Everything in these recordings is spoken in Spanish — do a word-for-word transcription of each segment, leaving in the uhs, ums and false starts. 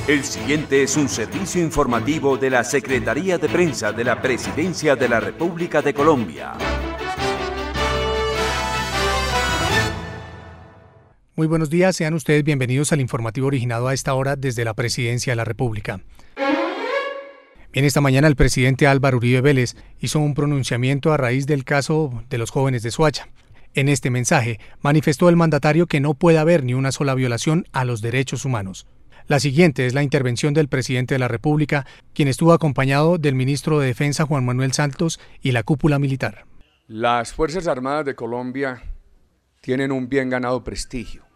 El siguiente es un servicio informativo de la Secretaría de Prensa de la Presidencia de la República de Colombia. Muy buenos días, sean ustedes bienvenidos al informativo originado a esta hora desde la Presidencia de la República. Bien, esta mañana el presidente Álvaro Uribe Vélez hizo un pronunciamiento a raíz del caso de los jóvenes de Soacha. En este mensaje manifestó el mandatario que no puede haber ni una sola violación a los derechos humanos. La siguiente es la intervención del presidente de la República, quien estuvo acompañado del ministro de Defensa Juan Manuel Santos y la cúpula militar. Las Fuerzas Armadas de Colombia tienen un bien ganado prestigio.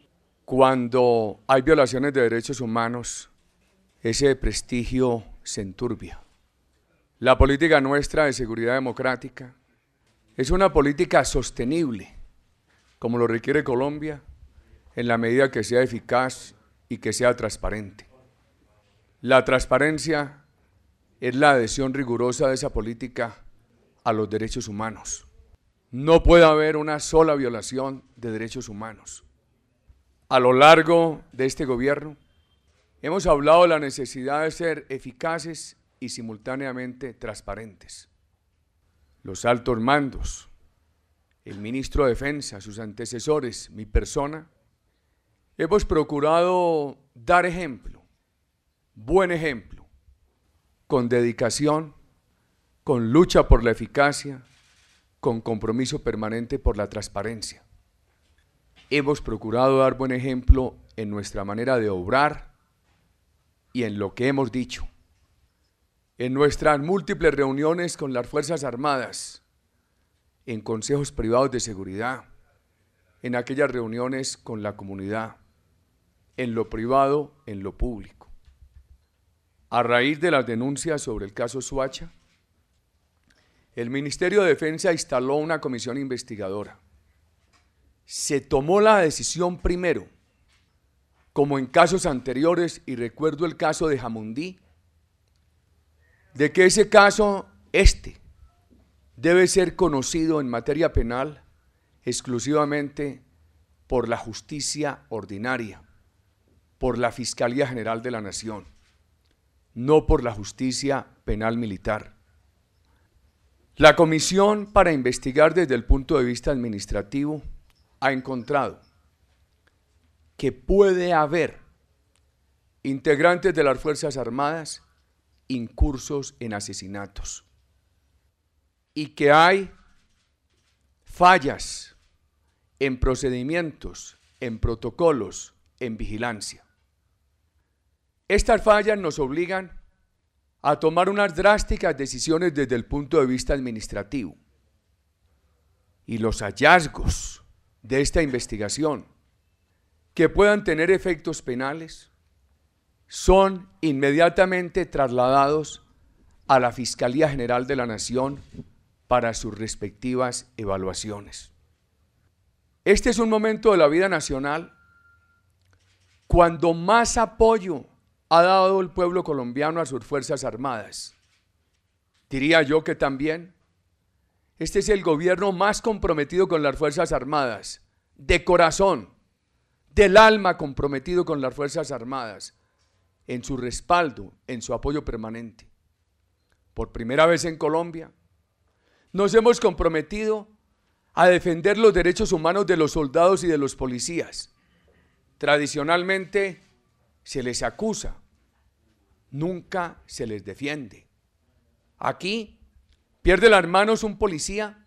Cuando hay violaciones de derechos humanos, ese prestigio se enturbia. La política nuestra de seguridad democrática es una política sostenible, como lo requiere Colombia, en la medida que sea eficaz y que sea transparente. La transparencia es la adhesión rigurosa de esa política a los derechos humanos. No puede haber una sola violación de derechos humanos. A lo largo de este gobierno, hemos hablado de la necesidad de ser eficaces y simultáneamente transparentes. Los altos mandos, el ministro de Defensa, sus antecesores, mi persona, hemos procurado dar ejemplo, buen ejemplo, con dedicación, con lucha por la eficacia, con compromiso permanente por la transparencia. Hemos procurado dar buen ejemplo en nuestra manera de obrar y en lo que hemos dicho. En nuestras múltiples reuniones con las Fuerzas Armadas, en consejos privados de seguridad, en aquellas reuniones con la comunidad, en lo privado, en lo público. A raíz de las denuncias sobre el caso Soacha, el Ministerio de Defensa instaló una comisión investigadora. Se tomó la decisión primero, como en casos anteriores, y recuerdo el caso de Jamundí, de que ese caso, este, debe ser conocido en materia penal exclusivamente por la justicia ordinaria, por la Fiscalía General de la Nación, no por la justicia penal militar. La comisión para investigar desde el punto de vista administrativo ha encontrado que puede haber integrantes de las Fuerzas Armadas incursos en asesinatos y que hay fallas en procedimientos, en protocolos, en vigilancia. Estas fallas nos obligan a tomar unas drásticas decisiones desde el punto de vista administrativo. Y los hallazgos de esta investigación que puedan tener efectos penales son inmediatamente trasladados a la Fiscalía General de la Nación para sus respectivas evaluaciones. Este es un momento de la vida nacional cuando más apoyo ha dado el pueblo colombiano a sus Fuerzas Armadas. Diría yo que también este es el gobierno más comprometido con las Fuerzas Armadas, de corazón, del alma comprometido con las Fuerzas Armadas, en su respaldo, en su apoyo permanente. Por primera vez en Colombia, nos hemos comprometido a defender los derechos humanos de los soldados y de los policías. Tradicionalmente se les acusa, nunca se les defiende. Aquí pierde las manos un policía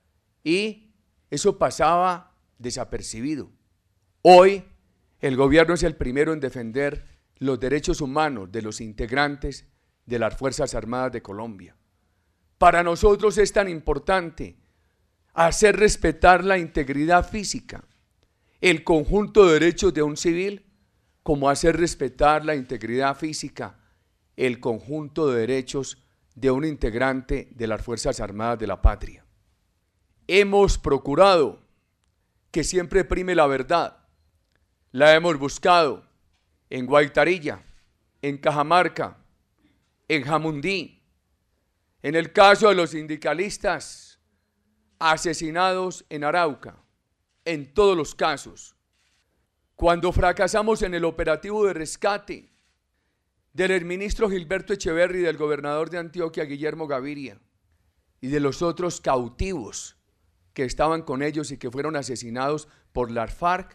y eso pasaba desapercibido. Hoy el gobierno es el primero en defender los derechos humanos de los integrantes de las Fuerzas Armadas de Colombia. Para nosotros es tan importante hacer respetar la integridad física, el conjunto de derechos de un civil, como hacer respetar la integridad física, el conjunto de derechos de un integrante de las Fuerzas Armadas de la patria. Hemos procurado que siempre prime la verdad. La hemos buscado en Guaitarilla, en Cajamarca, en Jamundí, en el caso de los sindicalistas asesinados en Arauca, en todos los casos. Cuando fracasamos en el operativo de rescate del exministro Gilberto Echeverri y del gobernador de Antioquia, Guillermo Gaviria, y de los otros cautivos que estaban con ellos y que fueron asesinados por las FARC,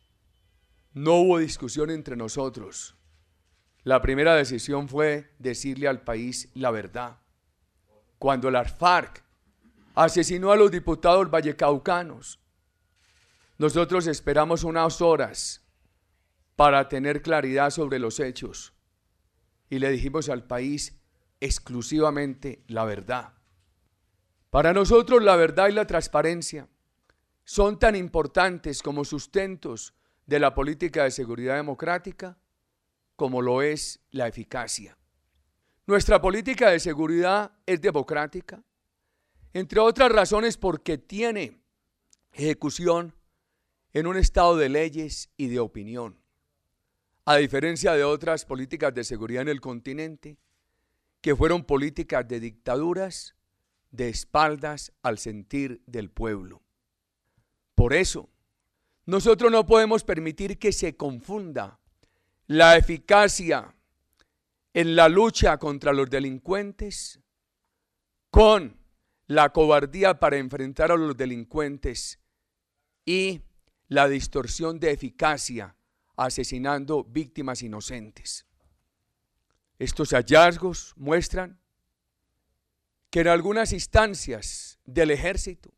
no hubo discusión entre nosotros. La primera decisión fue decirle al país la verdad. Cuando las FARC asesinó a los diputados vallecaucanos, nosotros esperamos unas horas para tener claridad sobre los hechos y le dijimos al país exclusivamente la verdad. Para nosotros la verdad y la transparencia son tan importantes como sustentos de la política de seguridad democrática como lo es la eficacia. Nuestra política de seguridad es democrática, entre otras razones porque tiene ejecución en un estado de leyes y de opinión, a diferencia de otras políticas de seguridad en el continente, que fueron políticas de dictaduras de espaldas al sentir del pueblo. Por eso, nosotros no podemos permitir que se confunda la eficacia en la lucha contra los delincuentes con la cobardía para enfrentar a los delincuentes y la distorsión de eficacia asesinando víctimas inocentes. Estos hallazgos muestran que en algunas instancias del ejército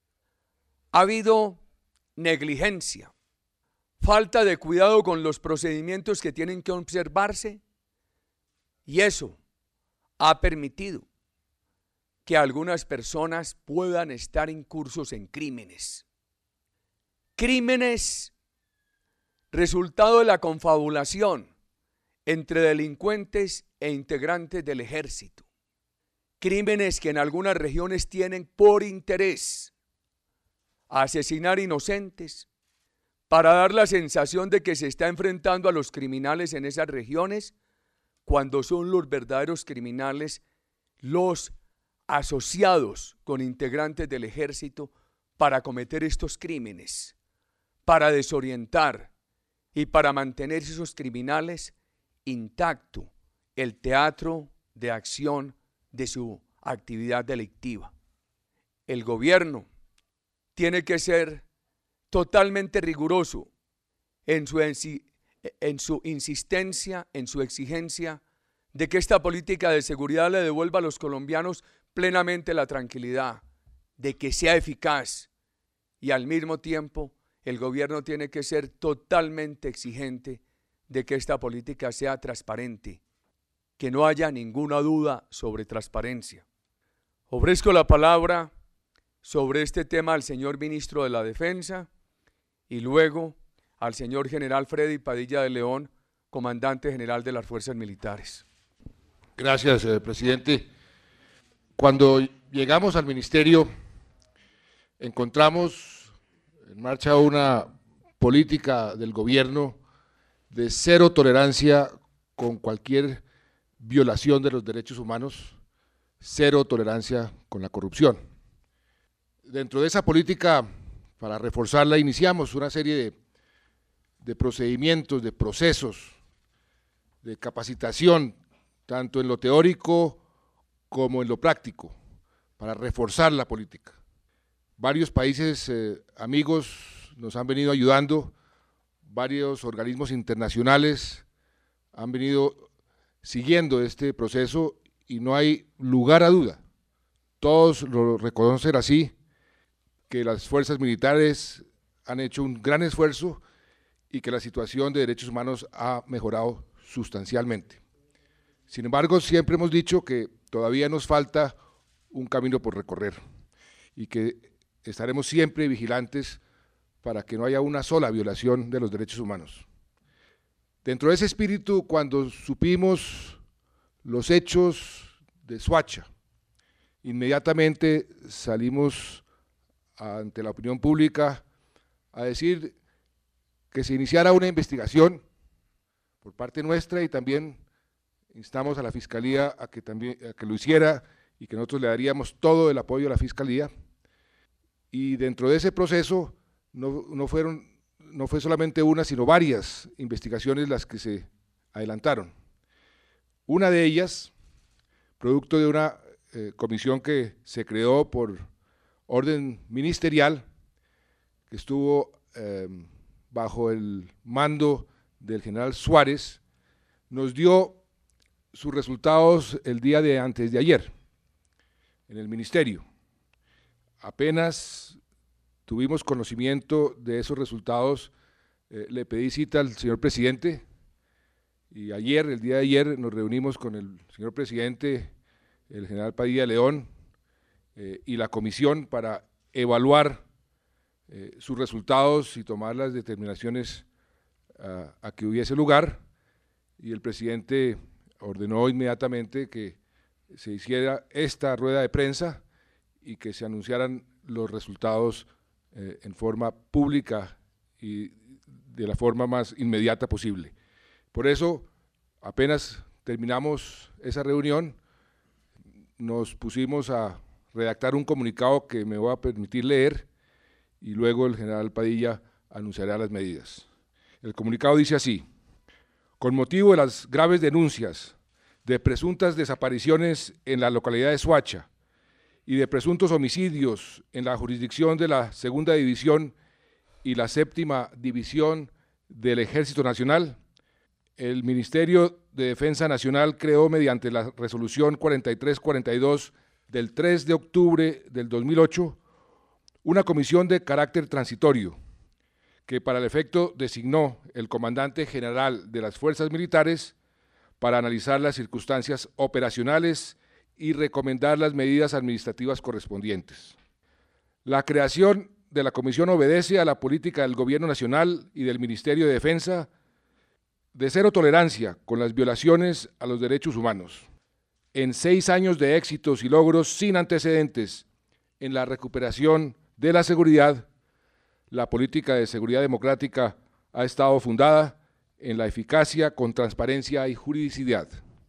ha habido negligencia, falta de cuidado con los procedimientos que tienen que observarse, y eso ha permitido que algunas personas puedan estar incursos en crímenes. Crímenes resultado de la confabulación entre delincuentes e integrantes del ejército. Crímenes que en algunas regiones tienen por interés asesinar inocentes para dar la sensación de que se está enfrentando a los criminales en esas regiones, cuando son los verdaderos criminales los asociados con integrantes del ejército para cometer estos crímenes, para desorientar y para mantener esos criminales intacto el teatro de acción de su actividad delictiva. El gobierno tiene que ser totalmente riguroso en su, en su insistencia, en su exigencia de que esta política de seguridad le devuelva a los colombianos plenamente la tranquilidad, de que sea eficaz, y al mismo tiempo el gobierno tiene que ser totalmente exigente de que esta política sea transparente, que no haya ninguna duda sobre transparencia. Ofrezco la palabra sobre este tema al señor ministro de la Defensa y luego al señor general Freddy Padilla de León, comandante general de las Fuerzas Militares. Gracias, eh, presidente. Cuando llegamos al ministerio, encontramos en marcha una política del gobierno de cero tolerancia con cualquier violación de los derechos humanos, cero tolerancia con la corrupción. Dentro de esa política, para reforzarla, iniciamos una serie de, de procedimientos, de procesos, de capacitación, tanto en lo teórico como en lo práctico, para reforzar la política. Varios países eh, amigos nos han venido ayudando, varios organismos internacionales han venido siguiendo este proceso y no hay lugar a duda, todos lo reconocen así, que las fuerzas militares han hecho un gran esfuerzo y que la situación de derechos humanos ha mejorado sustancialmente. Sin embargo, siempre hemos dicho que todavía nos falta un camino por recorrer y que estaremos siempre vigilantes para que no haya una sola violación de los derechos humanos. Dentro de ese espíritu, cuando supimos los hechos de Soacha, inmediatamente salimos ante la opinión pública a decir que se iniciara una investigación por parte nuestra y también instamos a la Fiscalía a que, también, a que lo hiciera y que nosotros le daríamos todo el apoyo a la Fiscalía. Y dentro de ese proceso no, no, fueron, no fue solamente una, sino varias investigaciones las que se adelantaron. Una de ellas, producto de una eh, comisión que se creó por orden ministerial, que estuvo eh, bajo el mando del general Suárez, nos dio sus resultados el día de antes de ayer en el ministerio. Apenas tuvimos conocimiento de esos resultados, eh, le pedí cita al señor presidente y ayer, el día de ayer, nos reunimos con el señor presidente, el general Padilla León eh, y la comisión para evaluar eh, sus resultados y tomar las determinaciones a, a que hubiese lugar, y el presidente ordenó inmediatamente que se hiciera esta rueda de prensa y que se anunciaran los resultados eh, en forma pública y de la forma más inmediata posible. Por eso, apenas terminamos esa reunión, nos pusimos a redactar un comunicado que me voy a permitir leer y luego el general Padilla anunciará las medidas. El comunicado dice así: con motivo de las graves denuncias de presuntas desapariciones en la localidad de Soacha y de presuntos homicidios en la jurisdicción de la Segunda División y la Séptima División del Ejército Nacional, el Ministerio de Defensa Nacional creó mediante la resolución cuarenta y tres cuarenta y dos del tres de octubre del dos mil ocho una comisión de carácter transitorio que para el efecto designó el comandante general de las fuerzas militares para analizar las circunstancias operacionales y recomendar las medidas administrativas correspondientes. La creación de la comisión obedece a la política del Gobierno Nacional y del Ministerio de Defensa de cero tolerancia con las violaciones a los derechos humanos. En seis años de éxitos y logros sin antecedentes en la recuperación de la seguridad, la política de seguridad democrática ha estado fundada en la eficacia con transparencia y juridicidad.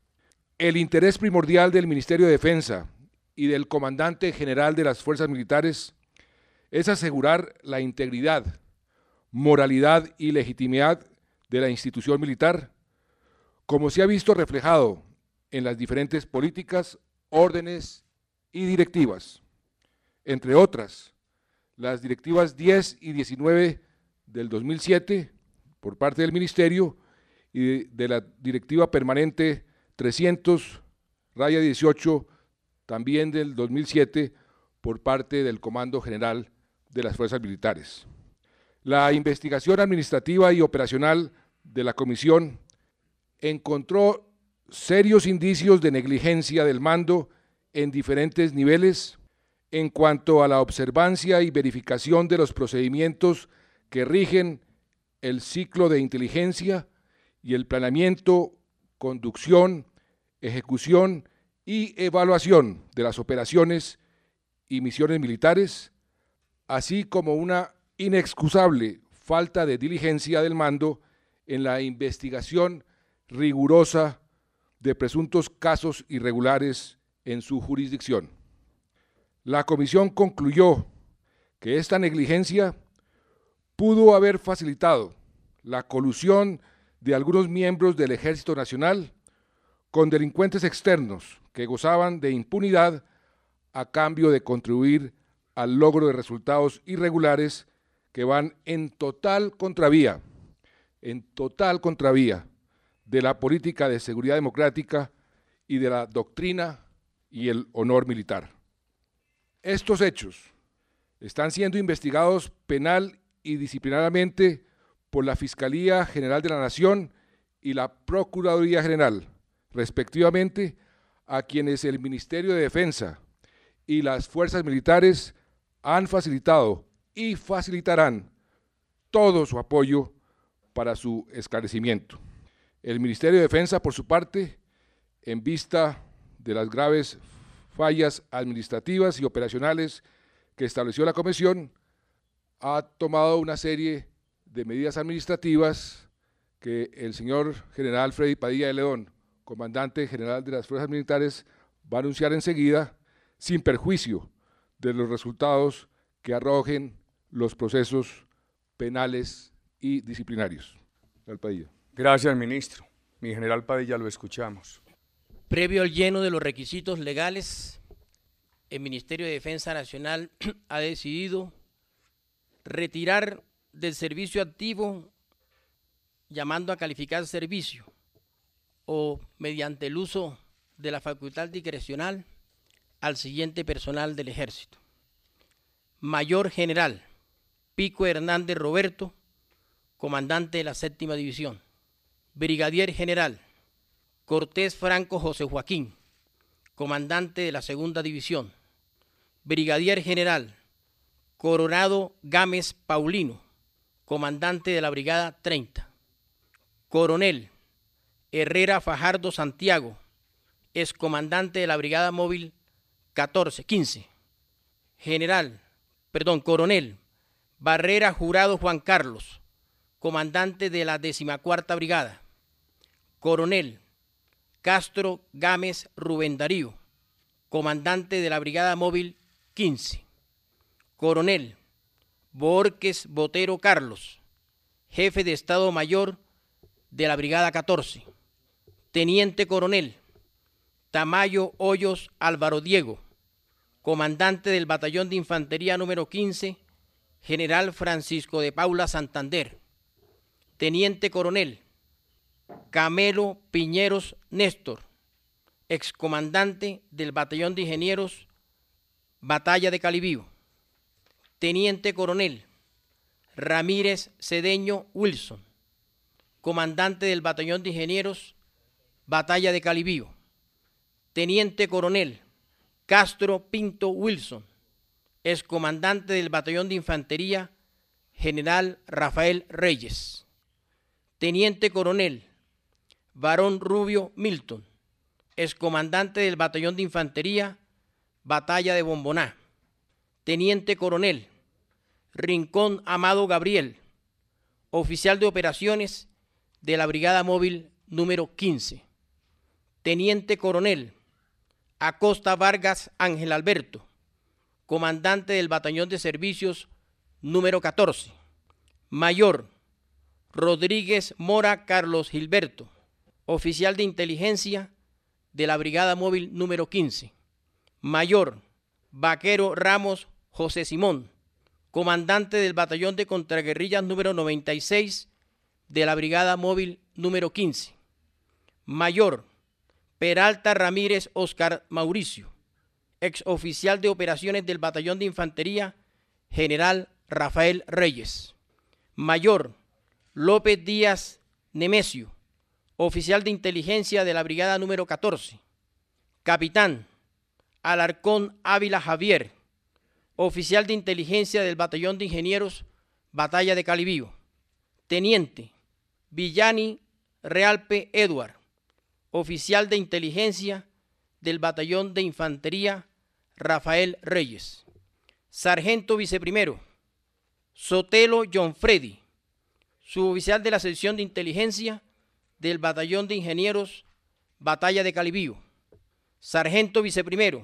El interés primordial del Ministerio de Defensa y del Comandante General de las Fuerzas Militares es asegurar la integridad, moralidad y legitimidad de la institución militar, como se ha visto reflejado en las diferentes políticas, órdenes y directivas, entre otras, las directivas diez y diecinueve del dos mil siete por parte del Ministerio y de la directiva permanente trescientos raya dieciocho también del dos mil siete por parte del Comando General de las Fuerzas Militares. La investigación administrativa y operacional de la comisión encontró serios indicios de negligencia del mando en diferentes niveles en cuanto a la observancia y verificación de los procedimientos que rigen el ciclo de inteligencia y el planeamiento, conducción, ejecución y evaluación de las operaciones y misiones militares, así como una inexcusable falta de diligencia del mando en la investigación rigurosa de presuntos casos irregulares en su jurisdicción. La comisión concluyó que esta negligencia pudo haber facilitado la colusión de algunos miembros del Ejército Nacional con delincuentes externos que gozaban de impunidad a cambio de contribuir al logro de resultados irregulares que van en total contravía, en total contravía de la política de seguridad democrática y de la doctrina y el honor militar. Estos hechos están siendo investigados penal y disciplinariamente por la Fiscalía General de la Nación y la Procuraduría General, respectivamente, a quienes el Ministerio de Defensa y las Fuerzas Militares han facilitado y facilitarán todo su apoyo para su esclarecimiento. El Ministerio de Defensa, por su parte, en vista de las graves fallas administrativas y operacionales que estableció la comisión, ha tomado una serie de medidas administrativas que el señor general Freddy Padilla de León, comandante general de las Fuerzas Militares, va a anunciar enseguida, sin perjuicio de los resultados que arrojen los procesos penales y disciplinarios. General Padilla. Gracias, ministro. Mi general Padilla, lo escuchamos. Previo al lleno de los requisitos legales, el Ministerio de Defensa Nacional ha decidido retirar del servicio activo, llamando a calificar servicio, o mediante el uso de la facultad discrecional, al siguiente personal del Ejército: Mayor General Pico Hernández Roberto, comandante de la séptima división; Brigadier General Cortés Franco José Joaquín, comandante de la segunda división; Brigadier General Coronado Gámez Paulino, comandante de la brigada treinta; Coronel Herrera Fajardo Santiago, excomandante de la brigada móvil catorce, quince; General, perdón, Coronel Barrera Jurado Juan Carlos, comandante de la decimacuarta brigada; Coronel Castro Gámez Rubén Darío, comandante de la brigada móvil quince; Coronel Borges Botero Carlos, jefe de Estado Mayor de la brigada catorce; Teniente Coronel Tamayo Hoyos Álvaro Diego, comandante del batallón de infantería número quince, General Francisco de Paula Santander; Teniente Coronel Camelo Piñeros Néstor, excomandante del batallón de ingenieros Batalla de Calibío; Teniente Coronel Ramírez Cedeño Wilson, comandante del batallón de ingenieros Batalla de Calibío; Teniente Coronel Castro Pinto Wilson, excomandante del batallón de infantería General Rafael Reyes; Teniente Coronel Barón Rubio Milton, excomandante del batallón de infantería Batalla de Bomboná; Teniente Coronel Rincón Amado Gabriel, oficial de operaciones de la brigada móvil número quince; Teniente Coronel Acosta Vargas Ángel Alberto, comandante del batallón de servicios número catorce; Mayor Rodríguez Mora Carlos Gilberto, oficial de inteligencia de la brigada móvil número quince; Mayor Vaquero Ramos José Simón, comandante del batallón de contraguerrillas número noventa y seis de la brigada móvil número quince; Mayor Peralta Ramírez Oscar Mauricio, ex oficial de operaciones del batallón de infantería General Rafael Reyes; Mayor López Díaz Nemesio, oficial de inteligencia de la brigada número catorce; Capitán Alarcón Ávila Javier, oficial de inteligencia del batallón de ingenieros Batalla de Calibío; Teniente Villani Realpe Edward, oficial de inteligencia del batallón de infantería Rafael Reyes; Sargento Viceprimero Sotelo John Freddy, suboficial de la sección de inteligencia del batallón de ingenieros Batalla de Calibío; Sargento Viceprimero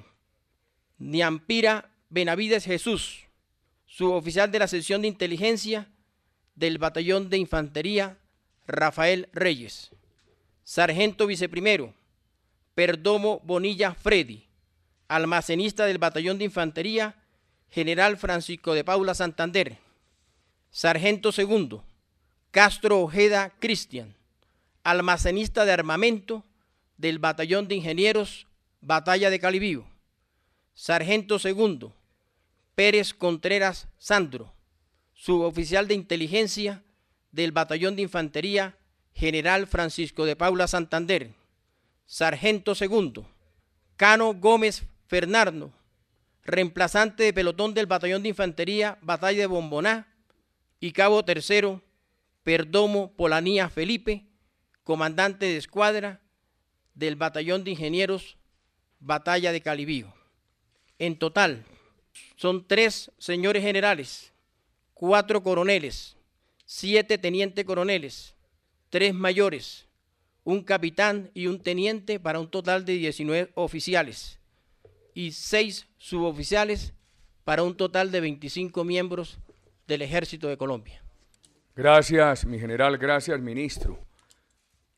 Niampira Benavides Jesús, suboficial de la sección de inteligencia del batallón de infantería Rafael Reyes; Sargento Viceprimero Perdomo Bonilla Freddy, almacenista del batallón de infantería General Francisco de Paula Santander; Sargento Segundo Castro Ojeda Cristian, almacenista de armamento del batallón de ingenieros Batalla de Calibío; Sargento Segundo Pérez Contreras Sandro, suboficial de inteligencia del batallón de infantería General Francisco de Paula Santander; Sargento Segundo Cano Gómez Fernando, reemplazante de pelotón del batallón de infantería Batalla de Bomboná; y Cabo Tercero Perdomo Polanía Felipe, comandante de escuadra del batallón de ingenieros Batalla de Calibío. En total, son tres señores generales, cuatro coroneles, siete tenientes coroneles, tres mayores, un capitán y un teniente, para un total de diecinueve oficiales, y seis suboficiales, para un total de veinticinco miembros del Ejército de Colombia. Gracias, mi general, gracias, ministro.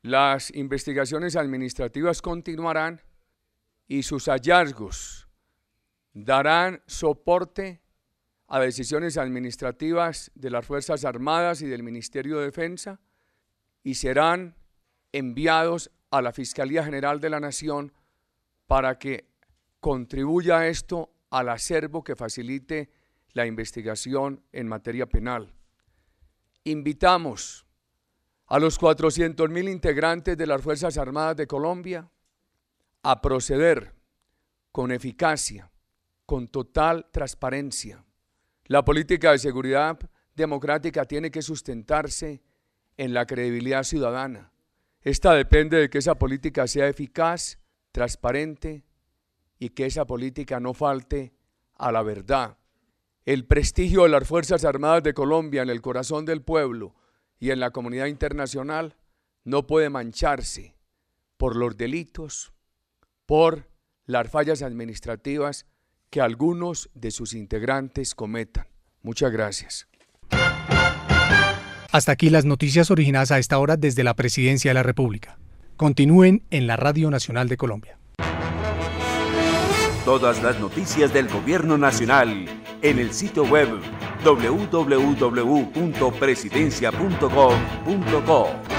Las investigaciones administrativas continuarán y sus hallazgos darán soporte a decisiones administrativas de las Fuerzas Armadas y del Ministerio de Defensa y serán enviados a la Fiscalía General de la Nación para que contribuya esto al acervo que facilite la investigación en materia penal. Invitamos a los cuatrocientos mil integrantes de las Fuerzas Armadas de Colombia a proceder con eficacia, con total transparencia. La política de seguridad democrática tiene que sustentarse en la credibilidad ciudadana. Esta depende de que esa política sea eficaz, transparente y que esa política no falte a la verdad. El prestigio de las Fuerzas Armadas de Colombia en el corazón del pueblo y en la comunidad internacional no puede mancharse por los delitos, por las fallas administrativas que algunos de sus integrantes cometan. Muchas gracias. Hasta aquí las noticias originadas a esta hora desde la Presidencia de la República. Continúen en la Radio Nacional de Colombia. Todas las noticias del Gobierno Nacional en el sitio web doble u doble u doble u punto presidencia punto gov punto co.